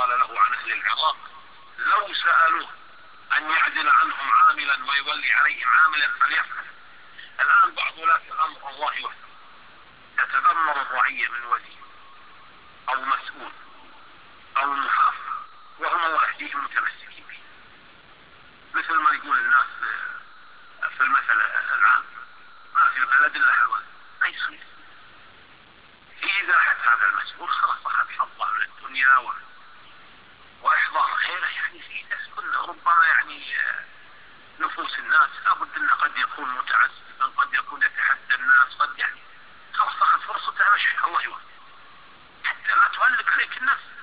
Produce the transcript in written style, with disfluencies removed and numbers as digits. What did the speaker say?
قال له عن أهل العراق: لو سألوه أن يعدل عنهم عاملا ويولي عليهم عاملا فليفعل. الآن بعض ولاة الأمر الله يوفق تتذمر الرعية من ولي أو مسؤول أو محافظ وهم الله يهديهم متمسكين به، مثل ما يقول الناس في المثل العام: ما في البلد إلا حلوان. ما يصير. في إزاحة هذا المسؤول خلاص أخذ حظه من الدنيا وإحضار غيره. يعني في تسكن ربما يعني نفوس الناس لابد أنه قد يكون متعسفا، قد يكون يتحدى الناس، قد يعني خلاص أخذ فرصته مشي. الله يوفقه حتى لا تهلك عليك الناس.